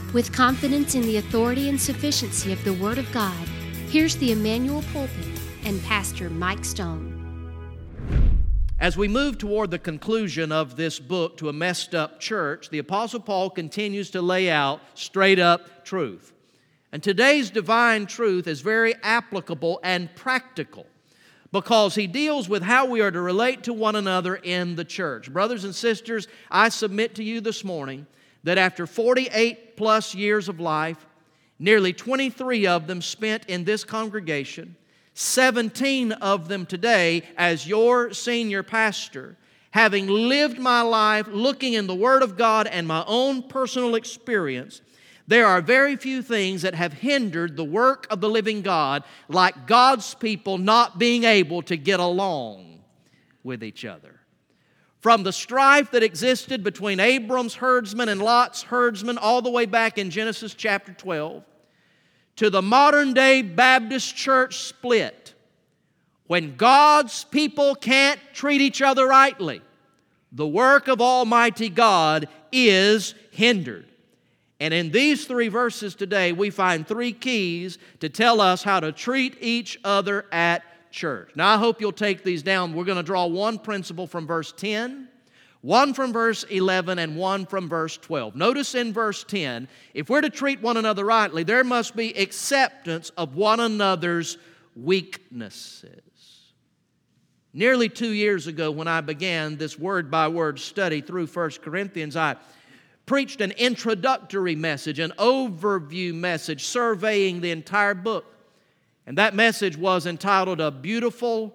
With confidence in the authority and sufficiency of the Word of God, here's the Emmanuel Pulpit and Pastor Mike Stone. As we move toward the conclusion of this book, To a Messed Up Church, the Apostle Paul continues to lay out straight-up truth. And today's divine truth is very applicable and practical because he deals with how we are to relate to one another in the church. Brothers and sisters, I submit to you this morning that after 48 plus years of life, nearly 23 of them spent in this congregation, 17 of them today as your senior pastor, having lived my life looking in the Word of God and my own personal experience, there are very few things that have hindered the work of the living God like God's people not being able to get along with each other. From the strife that existed between Abram's herdsmen and Lot's herdsmen all the way back in Genesis chapter 12 to the modern day Baptist church split, when God's people can't treat each other rightly, the work of Almighty God is hindered. And in these three verses today, we find three keys to tell us how to treat each other at church. Now, I hope you'll take these down. We're going to draw one principle from verse 10, one from verse 11, and one from verse 12. Notice in verse 10, if we're to treat one another rightly, there must be acceptance of one another's weaknesses. Nearly 2 years ago, when I began this word-by-word study through 1 Corinthians, I preached an introductory message, an overview message, surveying the entire book. And that message was entitled, A Beautiful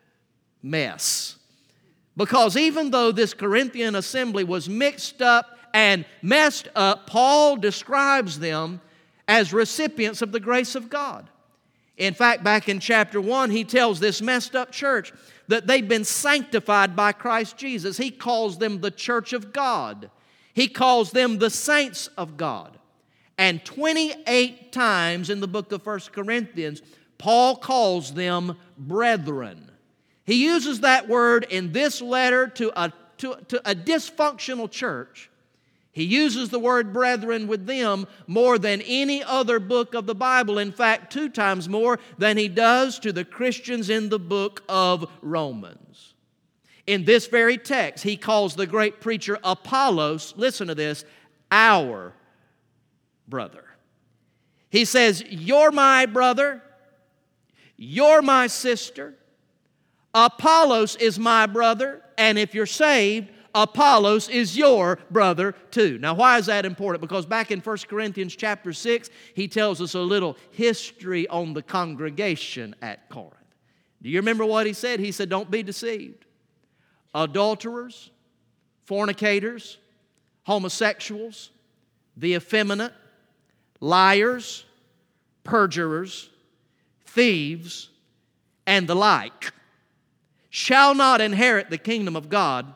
Mess. Because even though this Corinthian assembly was mixed up and messed up, Paul describes them as recipients of the grace of God. In fact, back in chapter 1, he tells this messed up church that they've been sanctified by Christ Jesus. He calls them the church of God. He calls them the saints of God. And 28 times in the book of 1 Corinthians, Paul calls them brethren. He uses that word in this letter to a dysfunctional church. He uses the word brethren with them more than any other book of the Bible. In fact, 2 times more than he does to the Christians in the book of Romans. In this very text, he calls the great preacher Apollos, listen to this, our brother. He says, you're my brother. You're my sister. Apollos is my brother, and if you're saved, Apollos is your brother too. Now, why is that important? Because back in 1 Corinthians chapter 6, he tells us a little history on the congregation at Corinth. Do you remember what he said? He said, don't be deceived. Adulterers, fornicators, homosexuals, the effeminate, liars, perjurers, thieves, and the like shall not inherit the kingdom of God,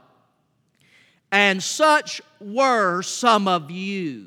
and such were some of you.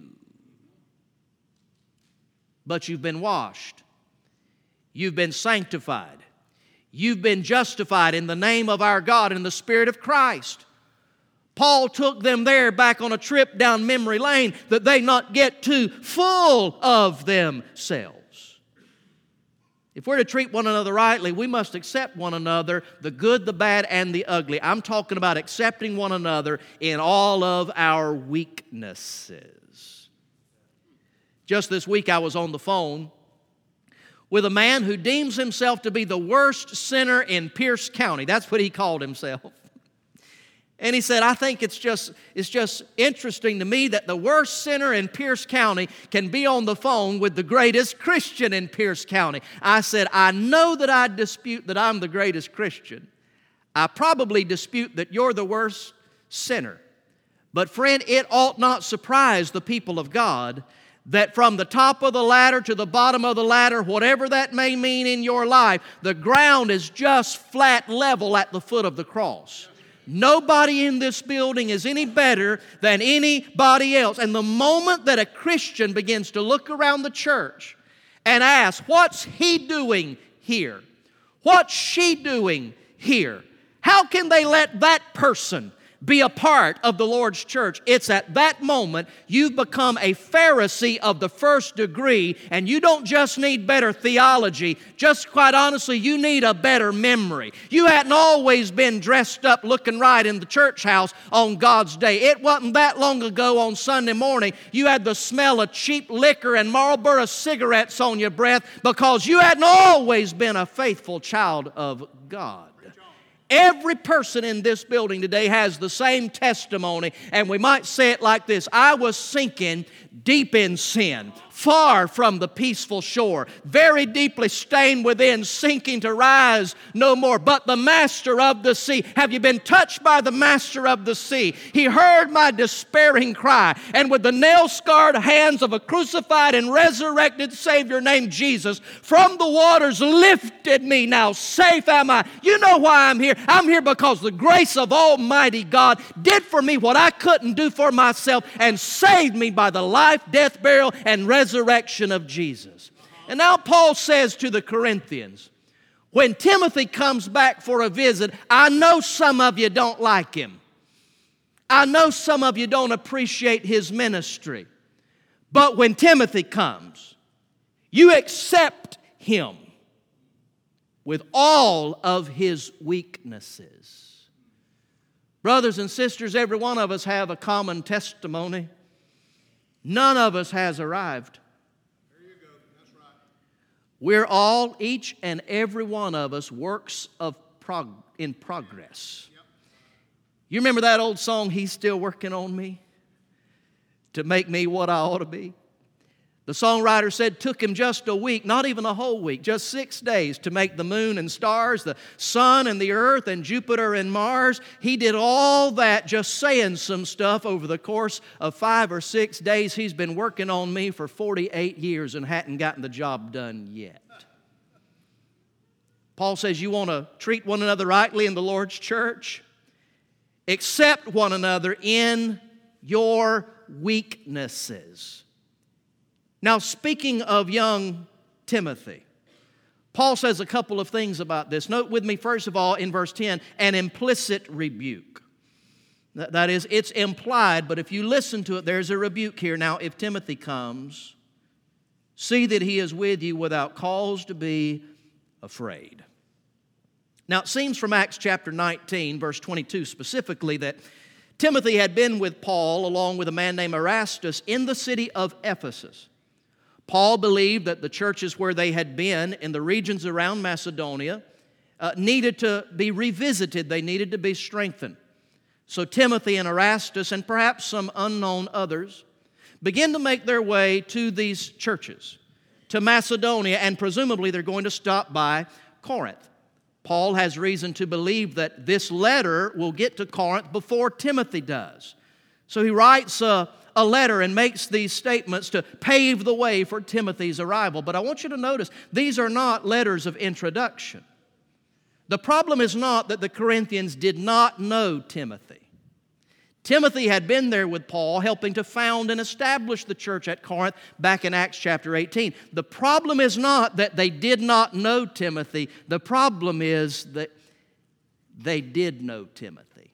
But you've been washed. You've been sanctified. You've been justified in the name of our God and the Spirit of Christ. Paul took them there back on a trip down memory lane that they not get too full of themselves. If we're to treat one another rightly, we must accept one another, the good, the bad, and the ugly. I'm talking about accepting one another in all of our weaknesses. Just this week I was on the phone with a man who deems himself to be the worst sinner in Pierce County. That's what he called himself. And he said, I think it's just interesting to me that the worst sinner in Pierce County can be on the phone with the greatest Christian in Pierce County. I said, I know that I dispute that I'm the greatest Christian. I probably dispute that you're the worst sinner. But friend, it ought not surprise the people of God that from the top of the ladder to the bottom of the ladder, whatever that may mean in your life, the ground is just flat level at the foot of the cross. Nobody in this building is any better than anybody else. And the moment that a Christian begins to look around the church and ask, what's he doing here? What's she doing here? How can they let that person be a part of the Lord's church, it's at that moment you've become a Pharisee of the first degree, and you don't just need better theology, just quite honestly, you need a better memory. You hadn't always been dressed up looking right in the church house on God's day. It wasn't that long ago on Sunday morning you had the smell of cheap liquor and Marlboro cigarettes on your breath because you hadn't always been a faithful child of God. Every person in this building today has the same testimony, and we might say it like this: I was sinking deep in sin, far from the peaceful shore, very deeply stained within, sinking to rise no more. But the master of the sea, have you been touched by the master of the sea? He heard my despairing cry, and with the nail-scarred hands of a crucified and resurrected Savior named Jesus, from the waters lifted me. Now safe am I. You know why I'm here? I'm here because the grace of Almighty God did for me what I couldn't do for myself and saved me by the life, death, burial, and resurrection of Jesus. And now Paul says to the Corinthians, when Timothy comes back for a visit, I know some of you don't like him. I know some of you don't appreciate his ministry. But when Timothy comes, you accept him with all of his weaknesses. Brothers and sisters, every one of us have a common testimony. None of us has arrived. There you go. That's right. We're all, each and every one of us, works in progress. Yep. You remember that old song, He's Still Working on Me to make me what I ought to be? The songwriter said, took him just a week, not even a whole week, just 6 days to make the moon and stars, the sun and the earth and Jupiter and Mars. He did all that just saying some stuff over the course of 5 or 6 days. He's been working on me for 48 years and hadn't gotten the job done yet. Paul says, you want to treat one another rightly in the Lord's church? Accept one another in your weaknesses. Now, speaking of young Timothy, Paul says a couple of things about this. Note with me, first of all, in verse 10, an implicit rebuke. That is, it's implied, but if you listen to it, there's a rebuke here. Now, if Timothy comes, see that he is with you without cause to be afraid. Now, it seems from Acts chapter 19, verse 22 specifically, that Timothy had been with Paul along with a man named Erastus in the city of Ephesus. Paul believed that the churches where they had been in the regions around Macedonia needed to be revisited. They needed to be strengthened. So Timothy and Erastus and perhaps some unknown others begin to make their way to these churches, to Macedonia, and presumably they're going to stop by Corinth. Paul has reason to believe that this letter will get to Corinth before Timothy does. So he writes a letter and makes these statements to pave the way for Timothy's arrival. But I want you to notice, these are not letters of introduction. The problem is not that the Corinthians did not know Timothy. Timothy had been there with Paul, helping to found and establish the church at Corinth back in Acts chapter 18. The problem is not that they did not know Timothy. The problem is that they did know Timothy.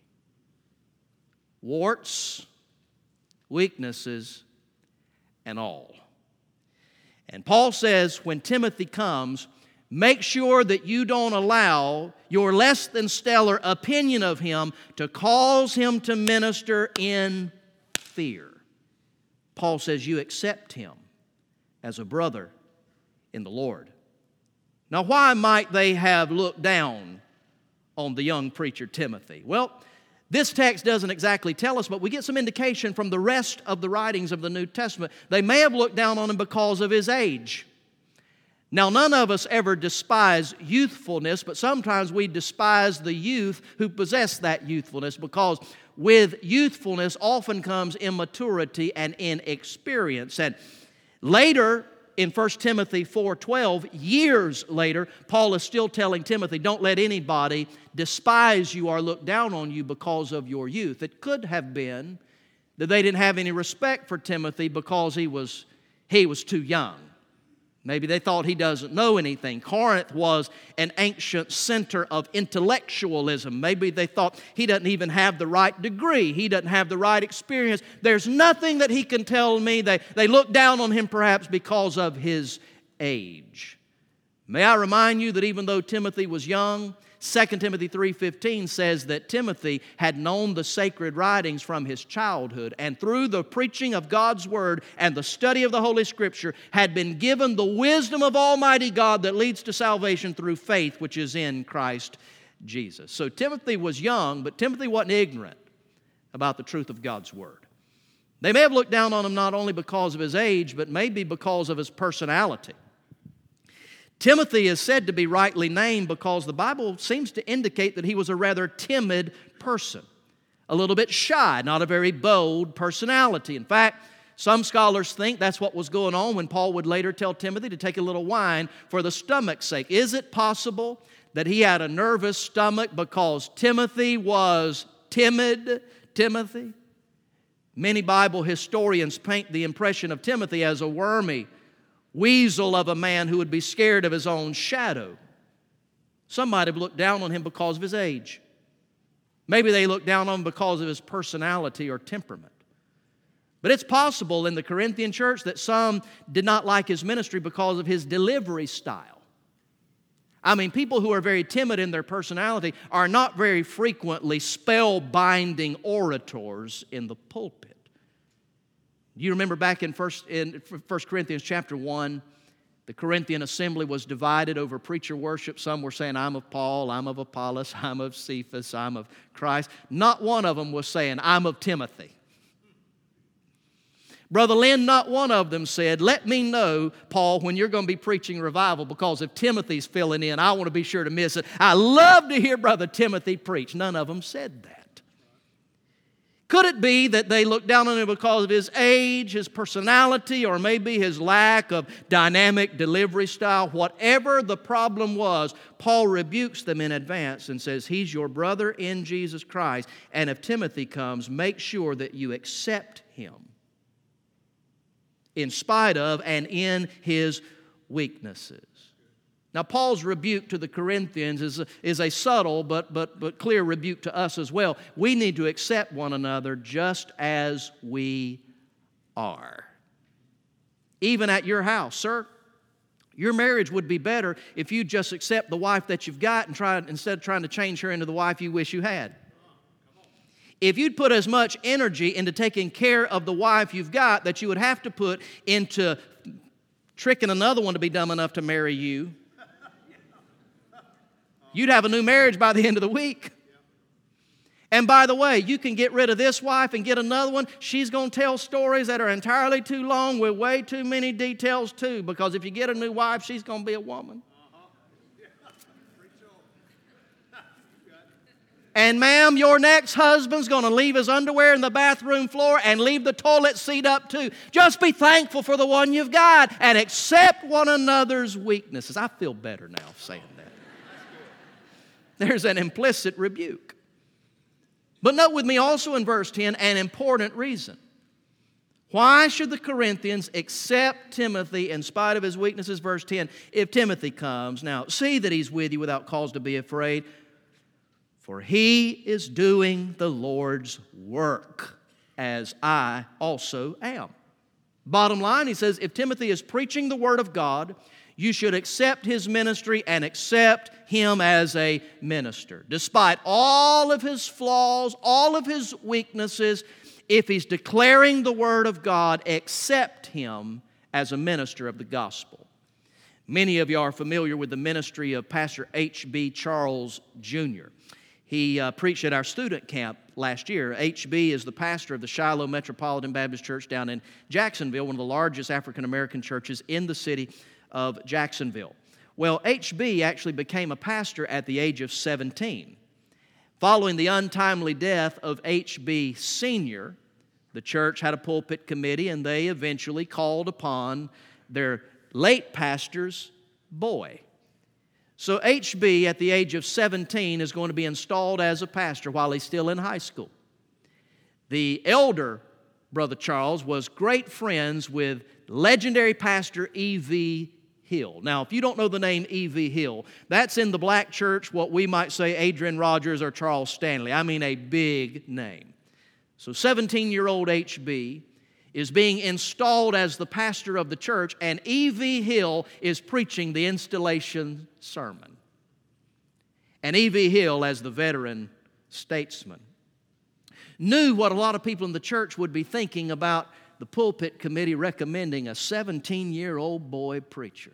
Warts, weaknesses, and all. And Paul says, when Timothy comes, make sure that you don't allow your less than stellar opinion of him to cause him to minister in fear. Paul says you accept him as a brother in the Lord. Now, why might they have looked down on the young preacher Timothy? Well, this text doesn't exactly tell us, but we get some indication from the rest of the writings of the New Testament. They may have looked down on him because of his age. Now, none of us ever despise youthfulness, but sometimes we despise the youth who possess that youthfulness, because with youthfulness often comes immaturity and inexperience. And later, in 1 Timothy 4:12, years later, Paul is still telling Timothy, don't let anybody despise you or look down on you because of your youth. It could have been that they didn't have any respect for Timothy because he was too young. Maybe they thought he doesn't know anything. Corinth was an ancient center of intellectualism. Maybe they thought he doesn't even have the right degree. He doesn't have the right experience. There's nothing that he can tell me. They look down on him perhaps because of his age. May I remind you that even though Timothy was young, 2 Timothy 3:15 says that Timothy had known the sacred writings from his childhood, and through the preaching of God's Word and the study of the Holy Scripture had been given the wisdom of Almighty God that leads to salvation through faith which is in Christ Jesus. So Timothy was young, but Timothy wasn't ignorant about the truth of God's Word. They may have looked down on him not only because of his age, but maybe because of his personality. Timothy is said to be rightly named because the Bible seems to indicate that he was a rather timid person, a little bit shy, not a very bold personality. In fact, some scholars think that's what was going on when Paul would later tell Timothy to take a little wine for the stomach's sake. Is it possible that he had a nervous stomach because Timothy was timid? Timothy? Many Bible historians paint the impression of Timothy as a wormy weasel of a man who would be scared of his own shadow. Some might have looked down on him because of his age. Maybe they looked down on him because of his personality or temperament. But it's possible in the Corinthian church that some did not like his ministry because of his delivery style. I mean, people who are very timid in their personality are not very frequently spellbinding orators in the pulpit. You remember back in 1 Corinthians chapter 1, the Corinthian assembly was divided over preacher worship. Some were saying, I'm of Paul, I'm of Apollos, I'm of Cephas, I'm of Christ. Not one of them was saying, I'm of Timothy. Brother Lynn, not one of them said, let me know, Paul, when you're going to be preaching revival, because if Timothy's filling in, I want to be sure to miss it. I love to hear Brother Timothy preach. None of them said that. Could it be that they looked down on him because of his age, his personality, or maybe his lack of dynamic delivery style? Whatever the problem was, Paul rebukes them in advance and says, he's your brother in Jesus Christ, and if Timothy comes, make sure that you accept him in spite of and in his weaknesses. Now, Paul's rebuke to the Corinthians is a subtle but clear rebuke to us as well. We need to accept one another just as we are. Even at your house, sir, your marriage would be better if you just accept the wife that you've got and instead of trying to change her into the wife you wish you had. If you'd put as much energy into taking care of the wife you've got that you would have to put into tricking another one to be dumb enough to marry you, you'd have a new marriage by the end of the week. And by the way, you can get rid of this wife and get another one. She's going to tell stories that are entirely too long with way too many details too, because if you get a new wife, she's going to be a woman. And ma'am, your next husband's going to leave his underwear in the bathroom floor and leave the toilet seat up too. Just be thankful for the one you've got and accept one another's weaknesses. I feel better now saying that. There's an implicit rebuke. But note with me also in verse 10 an important reason. Why should the Corinthians accept Timothy in spite of his weaknesses? Verse 10, if Timothy comes, now see that he's with you without cause to be afraid, for he is doing the Lord's work, as I also am. Bottom line, he says, if Timothy is preaching the Word of God, you should accept his ministry and accept him as a minister. Despite all of his flaws, all of his weaknesses, if he's declaring the Word of God, accept him as a minister of the gospel. Many of you are familiar with the ministry of Pastor H.B. Charles Jr. He preached at our student camp last year. H.B. is the pastor of the Shiloh Metropolitan Baptist Church down in Jacksonville, one of the largest African American churches in the city of Jacksonville. Well, H.B. actually became a pastor at the age of 17. Following the untimely death of H.B. Sr., the church had a pulpit committee, and they eventually called upon their late pastor's boy. So H.B., at the age of 17, is going to be installed as a pastor while he's still in high school. The elder, Brother Charles, was great friends with legendary pastor E.V. Hill. Now, if you don't know the name E.V. Hill, that's in the black church what we might say Adrian Rogers or Charles Stanley. I mean a big name. So 17-year-old H.B. is being installed as the pastor of the church, and E.V. Hill is preaching the installation sermon. And E.V. Hill, as the veteran statesman, knew what a lot of people in the church would be thinking about the pulpit committee recommending a 17-year-old boy preacher.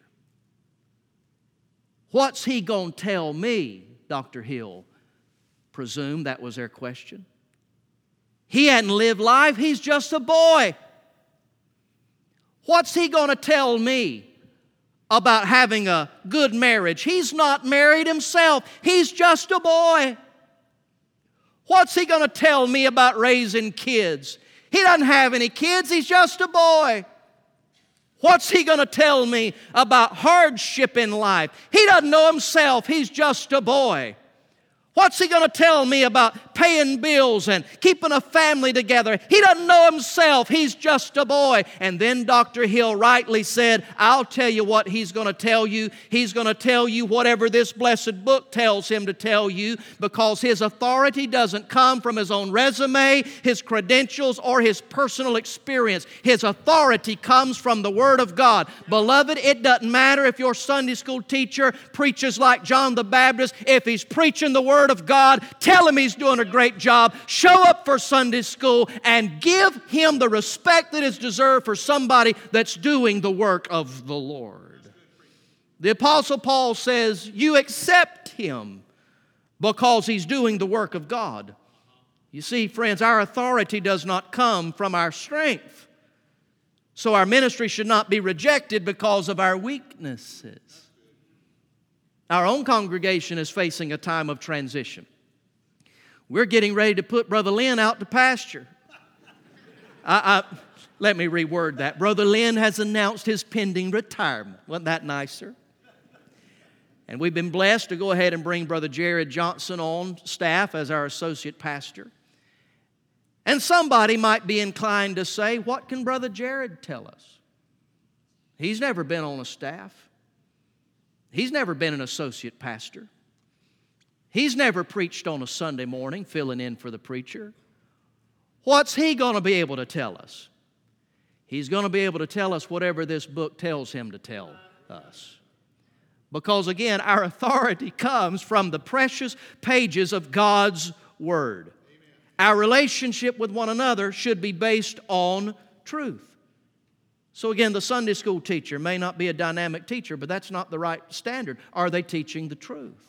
What's he going to tell me, Dr. Hill presumed that was their question. He hadn't lived life, he's just a boy. What's he going to tell me about having a good marriage? He's not married himself, he's just a boy. What's he going to tell me about raising kids? He doesn't have any kids, he's just a boy. What's he going to tell me about hardship in life? He doesn't know himself, he's just a boy. What's he going to tell me about paying bills and keeping a family together? He doesn't know himself. He's just a boy. And then Dr. Hill rightly said, I'll tell you what he's going to tell you. He's going to tell you whatever this blessed book tells him to tell you, because his authority doesn't come from his own resume, his credentials, or his personal experience. His authority comes from the Word of God. Beloved, it doesn't matter if your Sunday school teacher preaches like John the Baptist. If he's preaching the Word of God, tell him he's doing a great job. Show up for Sunday school and give him the respect that is deserved for somebody that's doing the work of the Lord. The Apostle Paul says, you accept him because he's doing the work of God. You see, friends, our authority does not come from our strength. So our ministry should not be rejected because of our weaknesses. Our own congregation is facing a time of transition. We're getting ready to put Brother Lynn out to pasture. Let me reword that. Brother Lynn has announced his pending retirement. Wasn't that nicer? And we've been blessed to go ahead and bring Brother Jared Johnson on staff as our associate pastor. And somebody might be inclined to say, what can Brother Jared tell us? He's never been on a staff. He's never been an associate pastor. He's never preached on a Sunday morning, filling in for the preacher. What's he going to be able to tell us? He's going to be able to tell us whatever this book tells him to tell us. Because again, our authority comes from the precious pages of God's Word. Amen. Our relationship with one another should be based on truth. So again, the Sunday school teacher may not be a dynamic teacher, but that's not the right standard. Are they teaching the truth?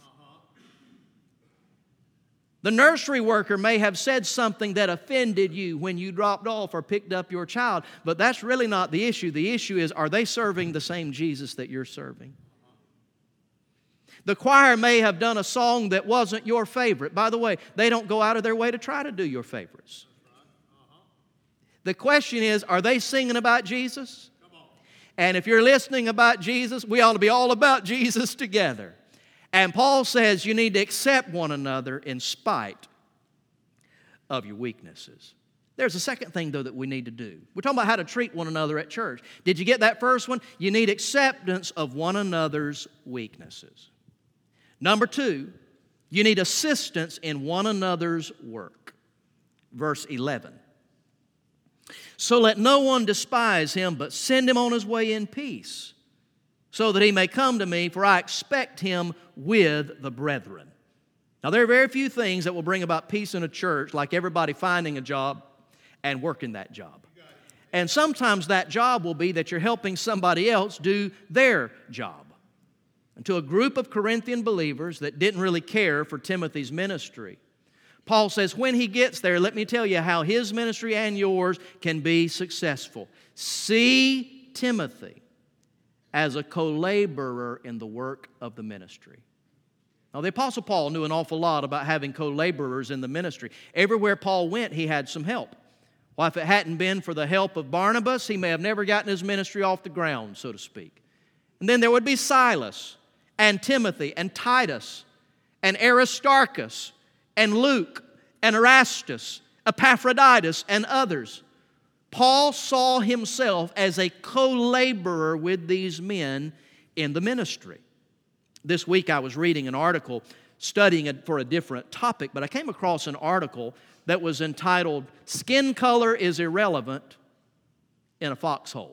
The nursery worker may have said something that offended you when you dropped off or picked up your child, but that's really not the issue. The issue is, are they serving the same Jesus that you're serving? The choir may have done a song that wasn't your favorite. By the way, they don't go out of their way to try to do your favorites. The question is, are they singing about Jesus? And if you're listening about Jesus, we ought to be all about Jesus together. And Paul says you need to accept one another in spite of your weaknesses. There's a second thing, though, that we need to do. We're talking about how to treat one another at church. Did you get that first one? You need acceptance of one another's weaknesses. Number two, you need assistance in one another's work. Verse 11. So let no one despise him, but send him on his way in peace, so that he may come to me, for I expect him with the brethren. Now, there are very few things that will bring about peace in a church, like everybody finding a job and working that job. And sometimes that job will be that you're helping somebody else do their job. And to a group of Corinthian believers that didn't really care for Timothy's ministry, Paul says, when he gets there, let me tell you how his ministry and yours can be successful. See Timothy as a co-laborer in the work of the ministry. Now, the Apostle Paul knew an awful lot about having co-laborers in the ministry. Everywhere Paul went, he had some help. Well, if it hadn't been for the help of Barnabas, he may have never gotten his ministry off the ground, so to speak. And then there would be Silas and Timothy and Titus and Aristarchus and Luke and Erastus, Epaphroditus, and others. Paul saw himself as a co-laborer with these men in the ministry. This week I was reading an article studying it for a different topic, but I came across an article that was entitled, "Skin Color is Irrelevant in a Foxhole."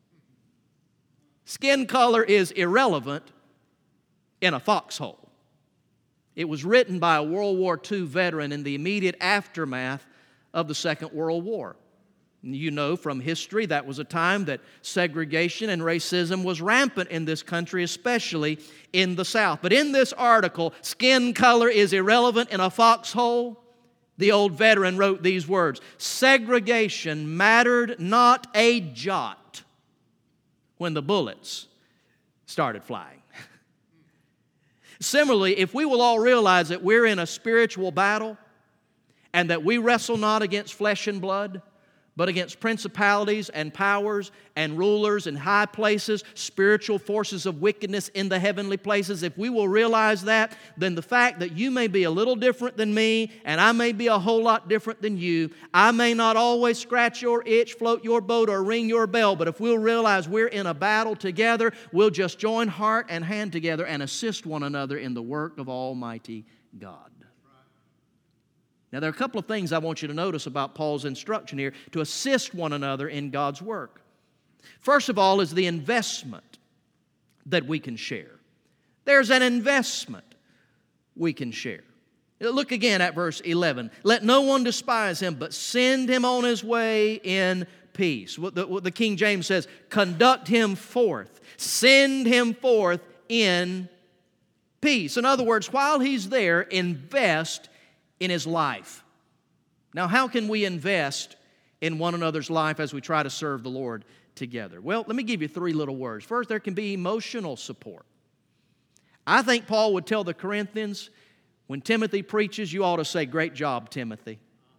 Skin color is irrelevant in a foxhole. It was written by a World War II veteran in the immediate aftermath of the Second World War. You know from history that was a time that segregation and racism was rampant in this country, especially in the South. But in this article, "Skin color is irrelevant in a foxhole," the old veteran wrote these words: "Segregation mattered not a jot when the bullets started flying." Similarly, if we will all realize that we're in a spiritual battle and that we wrestle not against flesh and blood, but against principalities and powers and rulers in high places, spiritual forces of wickedness in the heavenly places, if we will realize that, then the fact that you may be a little different than me and I may be a whole lot different than you, I may not always scratch your itch, float your boat, or ring your bell, but if we'll realize we're in a battle together, we'll just join heart and hand together and assist one another in the work of Almighty God. Now, there are a couple of things I want you to notice about Paul's instruction here to assist one another in God's work. First of all is the investment that we can share. There's an investment we can share. Look again at verse 11. "Let no one despise him, but send him on his way in peace." What the King James says, "Conduct him forth." Send him forth in peace. In other words, while he's there, invest in his life. Now, how can we invest in one another's life as we try to serve the Lord together? Well, let me give you three little words. First, there can be emotional support. I think Paul would tell the Corinthians, when Timothy preaches, you ought to say, "Great job, Timothy."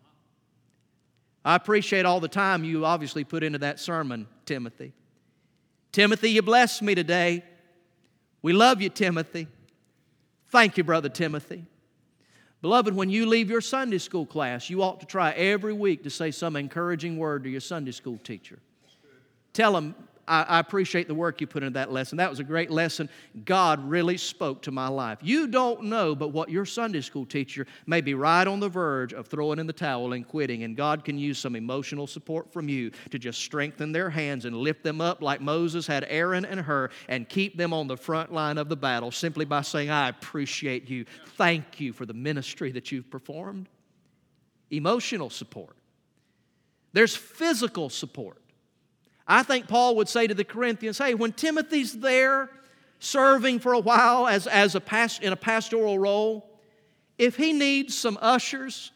I appreciate all the time you obviously put into that sermon, Timothy. Timothy, you blessed me today. We love you, Timothy. Thank you, Brother Timothy. Beloved, when you leave your Sunday school class, you ought to try every week to say some encouraging word to your Sunday school teacher. Tell them, I appreciate the work you put into that lesson. That was a great lesson. God really spoke to my life. You don't know, but what your Sunday school teacher may be right on the verge of throwing in the towel and quitting, and God can use some emotional support from you to just strengthen their hands and lift them up like Moses had Aaron and Hur and keep them on the front line of the battle simply by saying, "I appreciate you. Thank you for the ministry that you've performed." Emotional support. There's physical support. I think Paul would say to the Corinthians, hey, when Timothy's there serving for a while in a pastoral role, if he needs some ushers,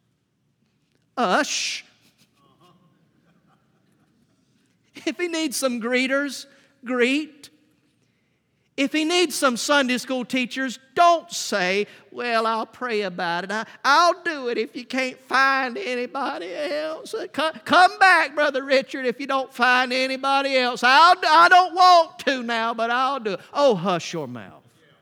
if he needs some greeters, greet. If he needs some Sunday school teachers, don't say, "Well, I'll pray about it. I'll do it if you can't find anybody else. Come back, Brother Richard, if you don't find anybody else. I don't want to now, but I'll do it." Oh, hush your mouth.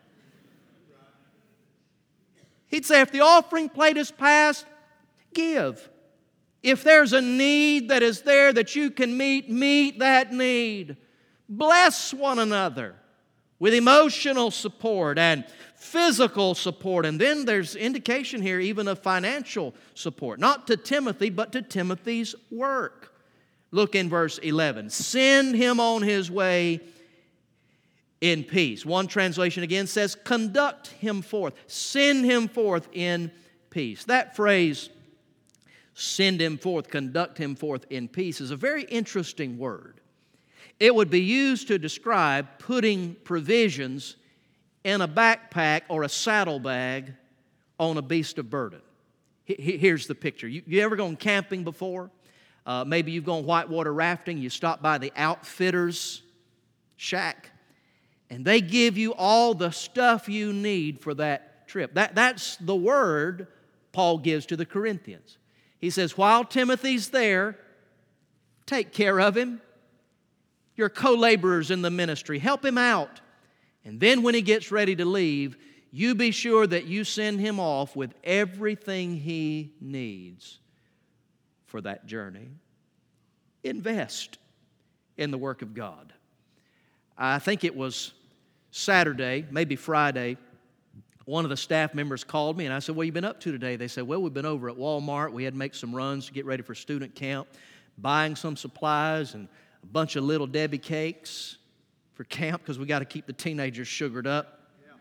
He'd say, if the offering plate is passed, give. If there's a need that is there that you can meet that need. Bless one another with emotional support and physical support. And then there's indication here even of financial support. Not to Timothy, but to Timothy's work. Look in verse 11. Send him on his way in peace. One translation again says, conduct him forth. Send him forth in peace. That phrase, send him forth, conduct him forth in peace, is a very interesting word. It would be used to describe putting provisions in a backpack or a saddlebag on a beast of burden. Here's the picture. You ever gone camping before? Maybe you've gone whitewater rafting. You stop by the outfitter's shack, and they give you all the stuff you need for that trip. That's the word Paul gives to the Corinthians. He says, while Timothy's there, take care of him. Your co-laborers in the ministry, help him out. And then when he gets ready to leave, you be sure that you send him off with everything he needs for that journey. Invest in the work of God. I think it was Saturday, maybe Friday, one of the staff members called me and I said, "What have you been up to today?" They said, "Well, we've been over at Walmart. We had to make some runs to get ready for student camp, buying some supplies and a bunch of Little Debbie cakes for camp because we got to keep the teenagers sugared up."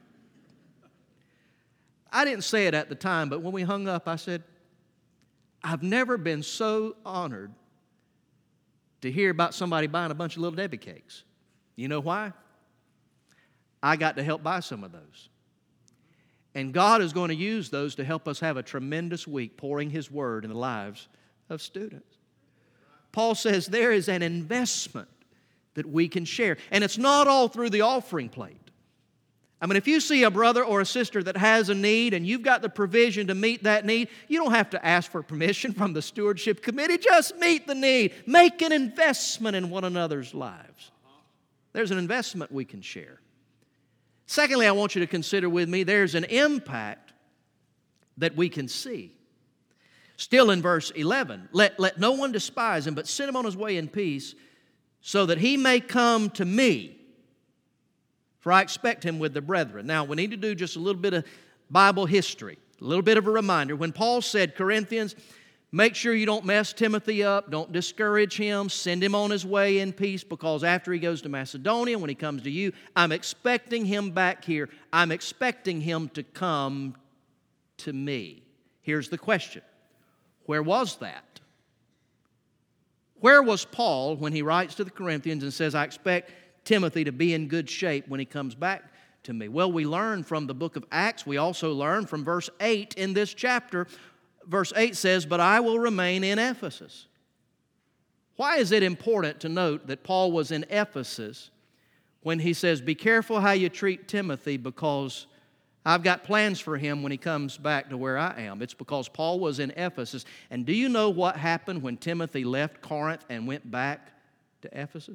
I didn't say it at the time, but when we hung up, I said, "I've never been so honored to hear about somebody buying a bunch of Little Debbie cakes." You know why? I got to help buy some of those. And God is going to use those to help us have a tremendous week pouring His Word in the lives of students. Paul says there is an investment that we can share. And it's not all through the offering plate. I mean, if you see a brother or a sister that has a need and you've got the provision to meet that need, you don't have to ask for permission from the stewardship committee. Just meet the need. Make an investment in one another's lives. There's an investment we can share. Secondly, I want you to consider with me, there's an impact that we can see. Still in verse 11, let no one despise him, but send him on his way in peace, so that he may come to me. For I expect him with the brethren. Now, we need to do just a little bit of Bible history, a little bit of a reminder. When Paul said, Corinthians, make sure you don't mess Timothy up, don't discourage him, send him on his way in peace, because after he goes to Macedonia, when he comes to you, I'm expecting him back here. I'm expecting him to come to me. Here's the question. Where was that? Where was Paul when he writes to the Corinthians and says, I expect Timothy to be in good shape when he comes back to me? Well, we learn from the book of Acts. We also learn from verse 8 in this chapter. Verse 8 says, but I will remain in Ephesus. Why is it important to note that Paul was in Ephesus when he says, be careful how you treat Timothy, because I've got plans for him when he comes back to where I am? It's because Paul was in Ephesus. And do you know what happened when Timothy left Corinth and went back to Ephesus?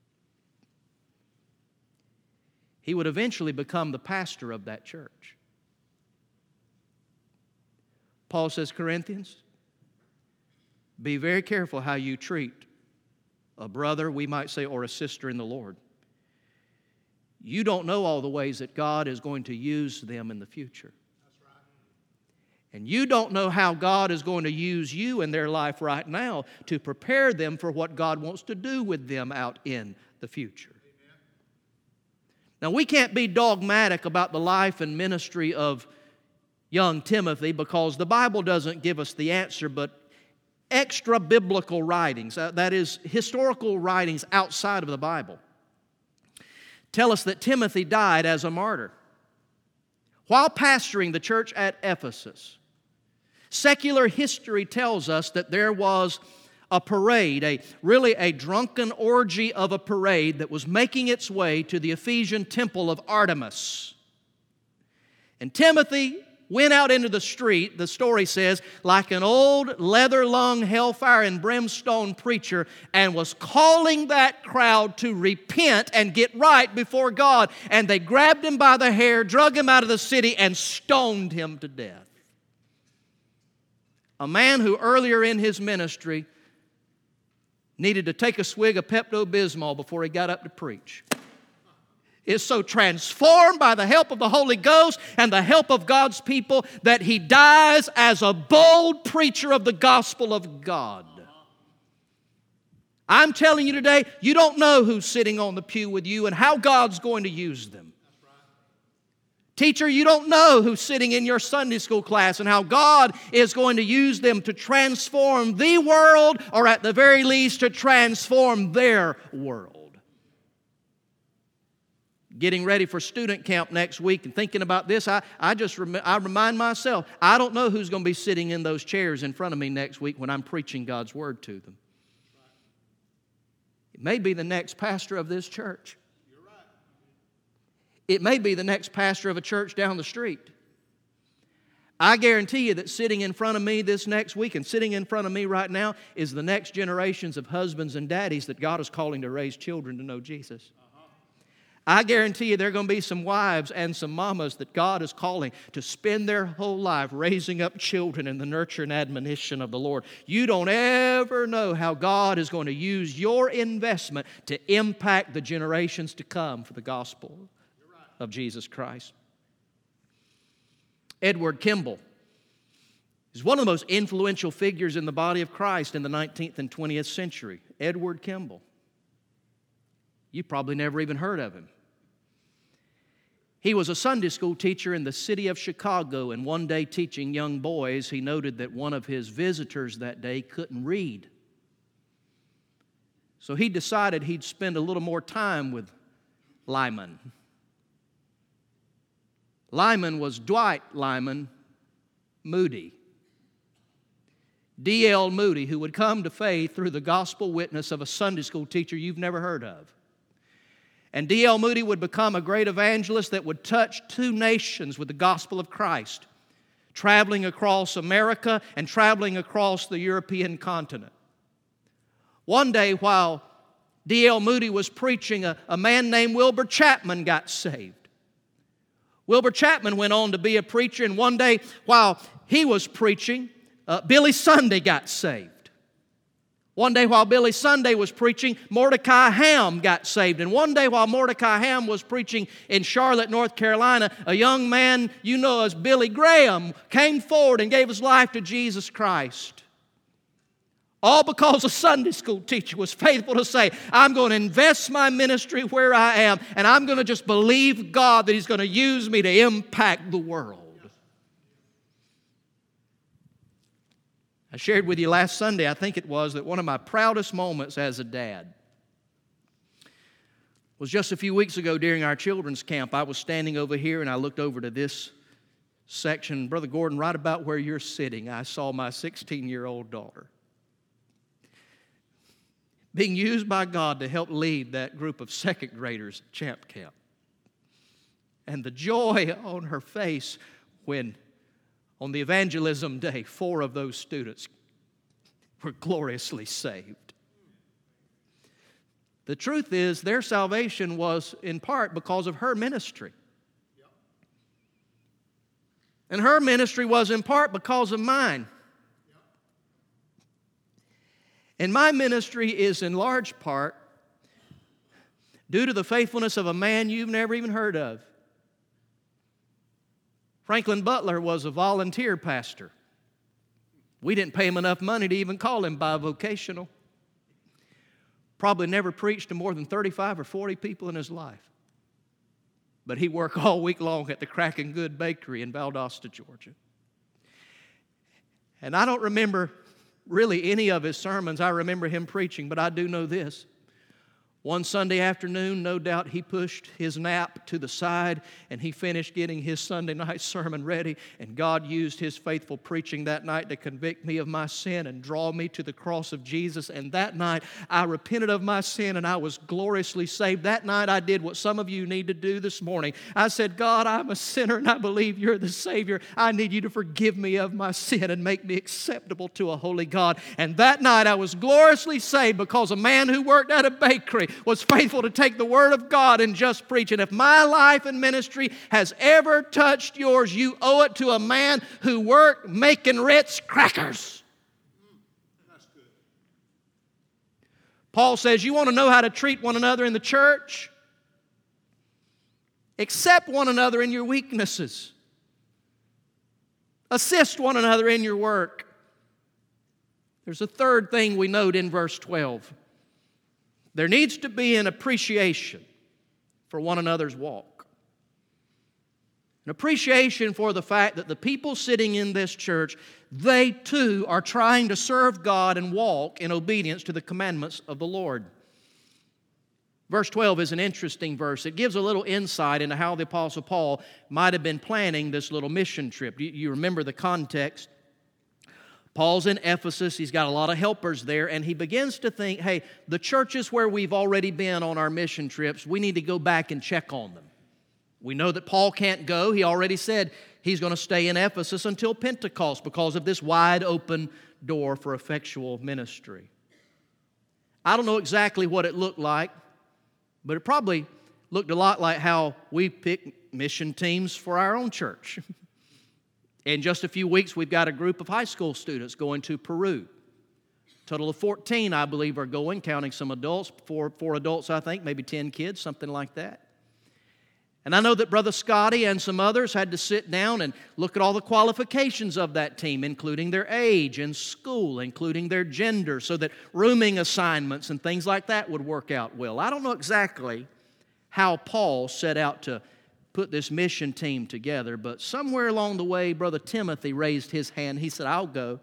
He would eventually become the pastor of that church. Paul says, Corinthians, be very careful how you treat a brother, we might say, or a sister in the Lord. You don't know all the ways that God is going to use them in the future. That's right. And you don't know how God is going to use you in their life right now to prepare them for what God wants to do with them out in the future. Now, we can't be dogmatic about the life and ministry of young Timothy because the Bible doesn't give us the answer, but extra biblical writings, that is, historical writings outside of the Bible, tell us that Timothy died as a martyr. While pastoring the church at Ephesus, secular history tells us that there was a parade, really a drunken orgy of a parade that was making its way to the Ephesian temple of Artemis. And Timothy went out into the street, the story says, like an old leather-lung hellfire and brimstone preacher, and was calling that crowd to repent and get right before God. And they grabbed him by the hair, drug him out of the city, and stoned him to death. A man who earlier in his ministry needed to take a swig of Pepto-Bismol before he got up to preach, is so transformed by the help of the Holy Ghost and the help of God's people that he dies as a bold preacher of the gospel of God. I'm telling you today, you don't know who's sitting on the pew with you and how God's going to use them. Teacher, you don't know who's sitting in your Sunday school class and how God is going to use them to transform the world, or at the very least to transform their world. Getting ready for student camp next week and thinking about this, I remind myself, I don't know who's going to be sitting in those chairs in front of me next week when I'm preaching God's Word to them. It may be the next pastor of this church. It may be the next pastor of a church down the street. I guarantee you that sitting in front of me this next week and sitting in front of me right now is the next generations of husbands and daddies that God is calling to raise children to know Jesus. I guarantee you there are going to be some wives and some mamas that God is calling to spend their whole life raising up children in the nurture and admonition of the Lord. You don't ever know how God is going to use your investment to impact the generations to come for the gospel of Jesus Christ. Edward Kimball is one of the most influential figures in the body of Christ in the 19th and 20th century. Edward Kimball. You probably never even heard of him. He was a Sunday school teacher in the city of Chicago, and one day teaching young boys, he noted that one of his visitors that day couldn't read. So he decided he'd spend a little more time with Lyman. Lyman was Dwight Lyman Moody. D.L. Moody, who would come to faith through the gospel witness of a Sunday school teacher you've never heard of. And D.L. Moody would become a great evangelist that would touch 2 nations with the gospel of Christ, traveling across America and traveling across the European continent. One day while D.L. Moody was preaching, a man named Wilbur Chapman got saved. Wilbur Chapman went on to be a preacher, and one day while he was preaching, Billy Sunday got saved. One day while Billy Sunday was preaching, Mordecai Ham got saved. And one day while Mordecai Ham was preaching in Charlotte, North Carolina, a young man you know as Billy Graham came forward and gave his life to Jesus Christ. All because a Sunday school teacher was faithful to say, I'm going to invest my ministry where I am, and I'm going to just believe God that He's going to use me to impact the world. I shared with you last Sunday, I think it was, that one of my proudest moments as a dad was just a few weeks ago during our children's camp. I was standing over here and I looked over to this section. Brother Gordon, right about where you're sitting, I saw my 16-year-old daughter being used by God to help lead that group of second graders at Champ Camp. And the joy on her face when on the evangelism day, 4 of those students were gloriously saved. The truth is, their salvation was in part because of her ministry. And her ministry was in part because of mine. And my ministry is in large part due to the faithfulness of a man you've never even heard of. Franklin Butler was a volunteer pastor. We didn't pay him enough money to even call him bivocational. Probably never preached to more than 35 or 40 people in his life. But he worked all week long at the Crackin' Good Bakery in Valdosta, Georgia. And I don't remember really any of his sermons. I remember him preaching, but I do know this. One Sunday afternoon, no doubt he pushed his nap to the side and he finished getting his Sunday night sermon ready, and God used his faithful preaching that night to convict me of my sin and draw me to the cross of Jesus. And that night I repented of my sin and I was gloriously saved. That night I did what some of you need to do this morning. I said, God, I'm a sinner and I believe You're the Savior. I need You to forgive me of my sin and make me acceptable to a holy God. And that night I was gloriously saved because a man who worked at a bakery was faithful to take the Word of God and just preach. And if my life and ministry has ever touched yours, you owe it to a man who worked making Ritz crackers. That's good. Paul says, you want to know how to treat one another in the church? Accept one another in your weaknesses. Assist one another in your work. There's a third thing we note in verse 12. There needs to be an appreciation for one another's walk. An appreciation for the fact that the people sitting in this church, they too are trying to serve God and walk in obedience to the commandments of the Lord. Verse 12 is an interesting verse. It gives a little insight into how the Apostle Paul might have been planning this little mission trip. You remember the context. Paul's in Ephesus, he's got a lot of helpers there, and he begins to think, hey, the churches where we've already been on our mission trips, we need to go back and check on them. We know that Paul can't go. He already said he's going to stay in Ephesus until Pentecost because of this wide open door for effectual ministry. I don't know exactly what it looked like, but it probably looked a lot like how we pick mission teams for our own church. In just a few weeks, we've got a group of high school students going to Peru. A total of 14, I believe, are going, counting some adults, four adults, I think, maybe 10 kids, something like that. And I know that Brother Scotty and some others had to sit down and look at all the qualifications of that team, including their age in school, including their gender, so that rooming assignments and things like that would work out well. I don't know exactly how Paul set out to put this mission team together, but somewhere along the way, Brother Timothy raised his hand. He said, I'll go.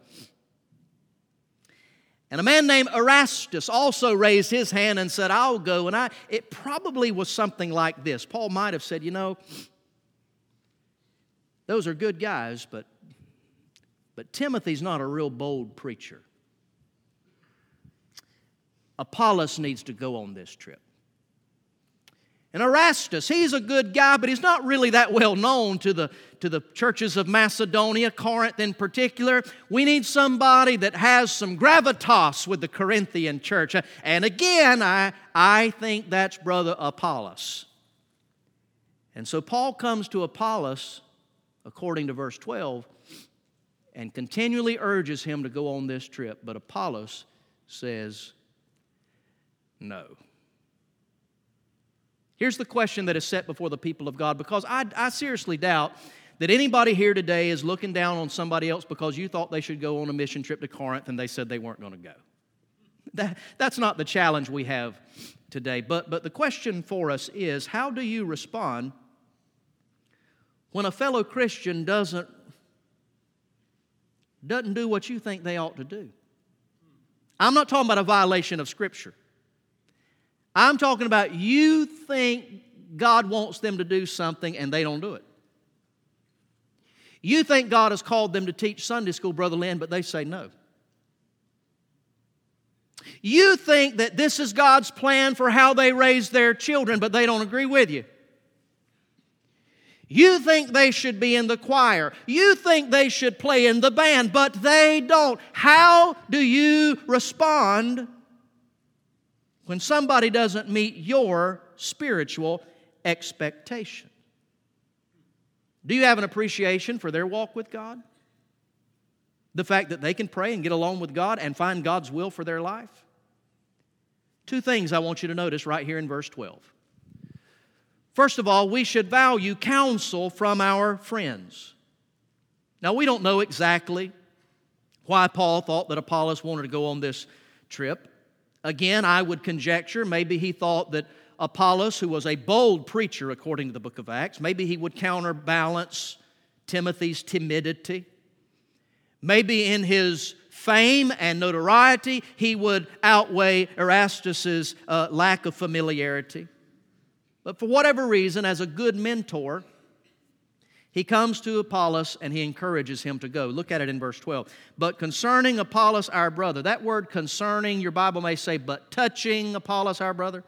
And a man named Erastus also raised his hand and said, I'll go. And it probably was something like this. Paul might have said, those are good guys, but Timothy's not a real bold preacher. Apollos needs to go on this trip. And Erastus, he's a good guy, but he's not really that well known to the churches of Macedonia, Corinth in particular. We need somebody that has some gravitas with the Corinthian church. And again, I think that's Brother Apollos. And so Paul comes to Apollos, according to verse 12, and continually urges him to go on this trip. But Apollos says, no. Here's the question that is set before the people of God, because I seriously doubt that anybody here today is looking down on somebody else because you thought they should go on a mission trip to Corinth and they said they weren't going to go. That's not the challenge we have today. But the question for us is, how do you respond when a fellow Christian doesn't do what you think they ought to do? I'm not talking about a violation of Scripture. I'm talking about you think God wants them to do something and they don't do it. You think God has called them to teach Sunday school, Brother Lynn, but they say no. You think that this is God's plan for how they raise their children, but they don't agree with you. You think they should be in the choir. You think they should play in the band, but they don't. How do you respond when somebody doesn't meet your spiritual expectation? Do you have an appreciation for their walk with God? The fact that they can pray and get along with God and find God's will for their life? Two things I want you to notice right here in verse 12. First of all, we should value counsel from our friends. Now, we don't know exactly why Paul thought that Apollos wanted to go on this trip. Again, I would conjecture maybe he thought that Apollos, who was a bold preacher according to the book of Acts, maybe he would counterbalance Timothy's timidity. Maybe in his fame and notoriety, he would outweigh Erastus's lack of familiarity. But for whatever reason, as a good mentor, he comes to Apollos and he encourages him to go. Look at it in verse 12. But concerning Apollos our brother, that word concerning, your Bible may say, but touching Apollos our brother,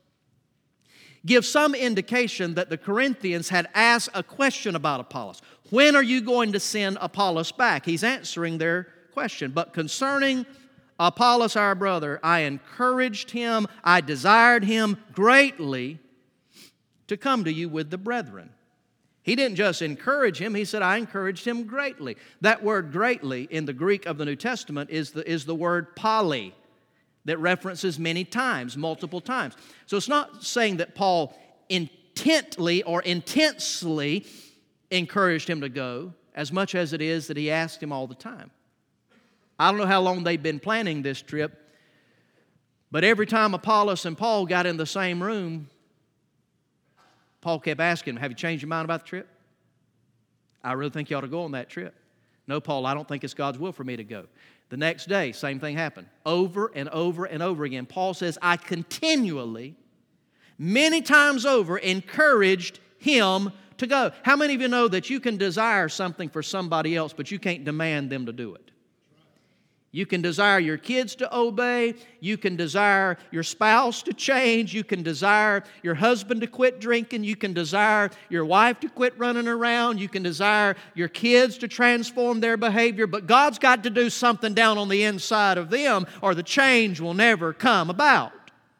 gives some indication that the Corinthians had asked a question about Apollos. When are you going to send Apollos back? He's answering their question. But concerning Apollos our brother, I encouraged him, I desired him greatly to come to you with the brethren. He didn't just encourage him, he said, I encouraged him greatly. That word greatly in the Greek of the New Testament is the word poly, that references many times, multiple times. So it's not saying that Paul intently or intensely encouraged him to go, as much as it is that he asked him all the time. I don't know how long they'd been planning this trip, but every time Apollos and Paul got in the same room, Paul kept asking him, have you changed your mind about the trip? I really think you ought to go on that trip. No, Paul, I don't think it's God's will for me to go. The next day, same thing happened. Over and over and over again. Paul says, I continually, many times over, encouraged him to go. How many of you know that you can desire something for somebody else, but you can't demand them to do it? You can desire your kids to obey. You can desire your spouse to change. You can desire your husband to quit drinking. You can desire your wife to quit running around. You can desire your kids to transform their behavior. But God's got to do something down on the inside of them, or the change will never come about.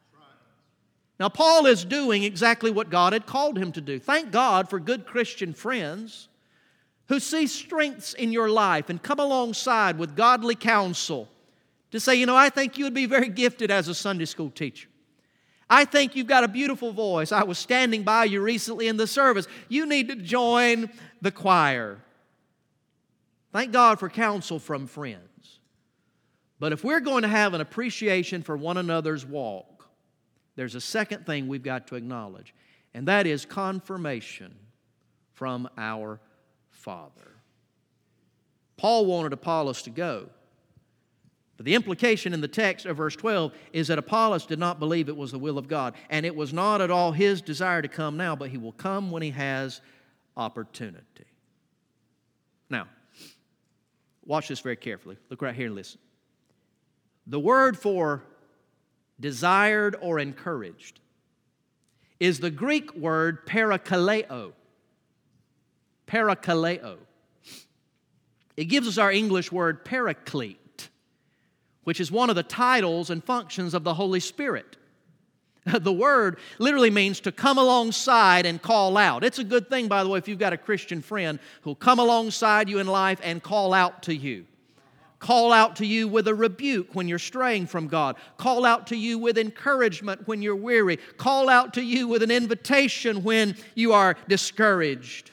Now, Paul is doing exactly what God had called him to do. Thank God for good Christian friends who see strengths in your life and come alongside with godly counsel to say, I think you would be very gifted as a Sunday school teacher. I think you've got a beautiful voice. I was standing by you recently in the service. You need to join the choir. Thank God for counsel from friends. But if we're going to have an appreciation for one another's walk, there's a second thing we've got to acknowledge, and that is confirmation from our Father. Paul wanted Apollos to go. But the implication in the text of verse 12 is that Apollos did not believe it was the will of God. And it was not at all his desire to come now, but he will come when he has opportunity. Now, watch this very carefully. Look right here and listen. The word for desired or encouraged is the Greek word parakaleo. Parakaleo. It gives us our English word paraclete, which is one of the titles and functions of the Holy Spirit. The word literally means to come alongside and call out. It's a good thing, by the way, if you've got a Christian friend who'll come alongside you in life and call out to you. Call out to you with a rebuke when you're straying from God. Call out to you with encouragement when you're weary. Call out to you with an invitation when you are discouraged.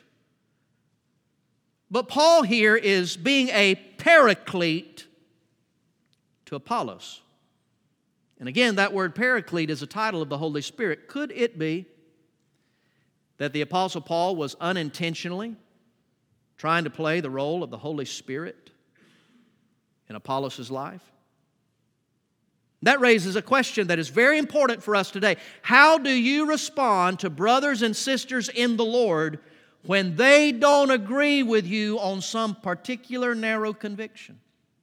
But Paul here is being a paraclete to Apollos. And again, that word paraclete is a title of the Holy Spirit. Could it be that the Apostle Paul was unintentionally trying to play the role of the Holy Spirit in Apollos' life? That raises a question that is very important for us today. How do you respond to brothers and sisters in the Lord when they don't agree with you on some particular narrow conviction?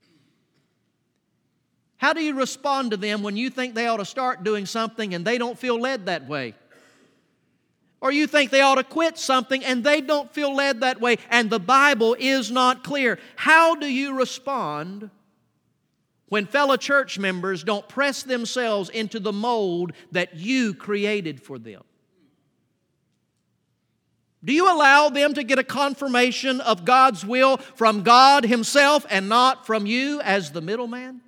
How do you respond to them when you think they ought to start doing something and they don't feel led that way? Or you think they ought to quit something and they don't feel led that way and the Bible is not clear? How do you respond when fellow church members don't press themselves into the mold that you created for them? Do you allow them to get a confirmation of God's will from God Himself and not from you as the middleman?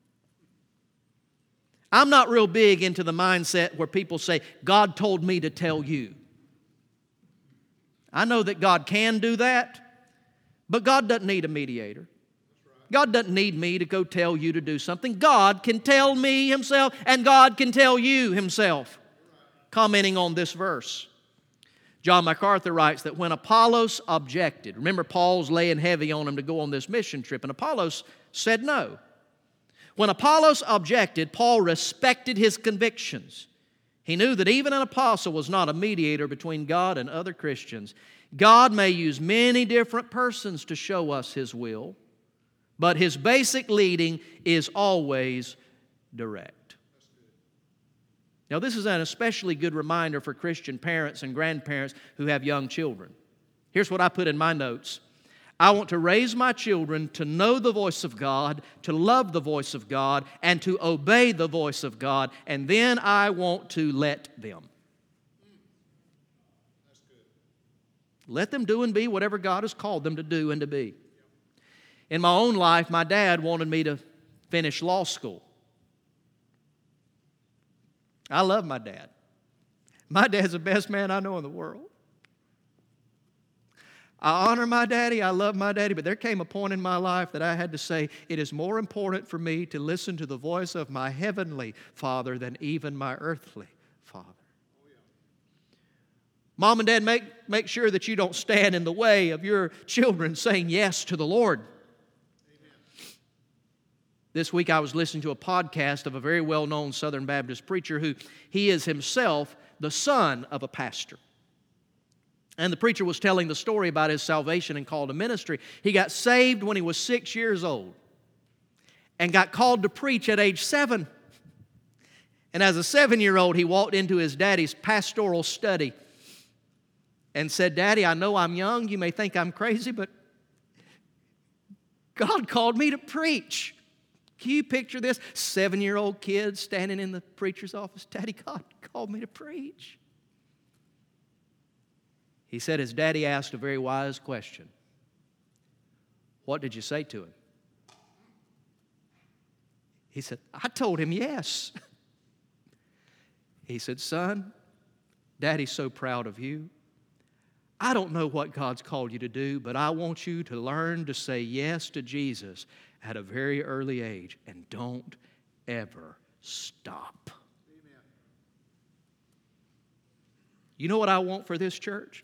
I'm not real big into the mindset where people say, God told me to tell you. I know that God can do that, but God doesn't need a mediator. God doesn't need me to go tell you to do something. God can tell me Himself, and God can tell you Himself. Commenting on this verse, John MacArthur writes that when Apollos objected, remember Paul's laying heavy on him to go on this mission trip, and Apollos said no. When Apollos objected, Paul respected his convictions. He knew that even an apostle was not a mediator between God and other Christians. God may use many different persons to show us His will, but His basic leading is always direct. Now, this is an especially good reminder for Christian parents and grandparents who have young children. Here's what I put in my notes. I want to raise my children to know the voice of God, to love the voice of God, and to obey the voice of God, and then I want to let them. That's good. Let them do and be whatever God has called them to do and to be. In my own life, my dad wanted me to finish law school. I love my dad. My dad's the best man I know in the world. I honor my daddy, I love my daddy, but there came a point in my life that I had to say, it is more important for me to listen to the voice of my heavenly Father than even my earthly father. Mom and Dad, make sure that you don't stand in the way of your children saying yes to the Lord. Amen. This week I was listening to a podcast of a very well-known Southern Baptist preacher who he is himself the son of a pastor. And the preacher was telling the story about his salvation and call to ministry. He got saved when he was 6 years old and got called to preach at age 7. And as a 7-year-old, he walked into his daddy's pastoral study and said, Daddy, I know I'm young. You may think I'm crazy, but God called me to preach. Can you picture this? 7-year-old kid standing in the preacher's office. Daddy, God called me to preach. He said his daddy asked a very wise question. What did you say to him? He said, I told him yes. He said, son, Daddy's so proud of you. I don't know what God's called you to do, but I want you to learn to say yes to Jesus at a very early age, and don't ever stop. Amen. You know what I want for this church?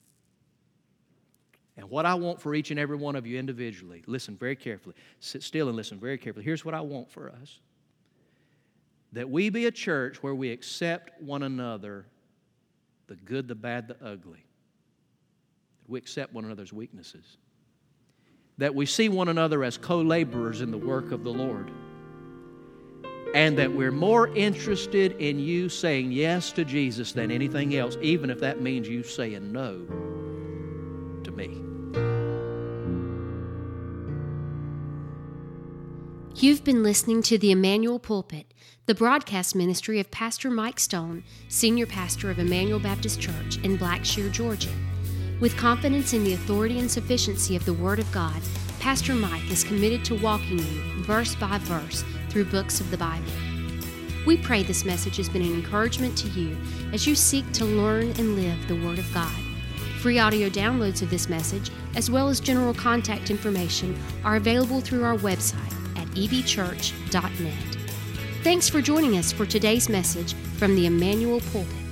And what I want for each and every one of you individually. Listen very carefully. Sit still and listen very carefully. Here's what I want for us. That we be a church where we accept one another, the good, the bad, the ugly. That we accept one another's weaknesses. That we see one another as co-laborers in the work of the Lord. And that we're more interested in you saying yes to Jesus than anything else, even if that means you saying no to me. You've been listening to the Emmanuel Pulpit, the broadcast ministry of Pastor Mike Stone, Senior Pastor of Emmanuel Baptist Church in Blackshear, Georgia. With confidence in the authority and sufficiency of the Word of God, Pastor Mike is committed to walking you verse by verse through books of the Bible. We pray this message has been an encouragement to you as you seek to learn and live the Word of God. Free audio downloads of this message, as well as general contact information, are available through our website at ebchurch.net. Thanks for joining us for today's message from the Emmanuel Pulpit.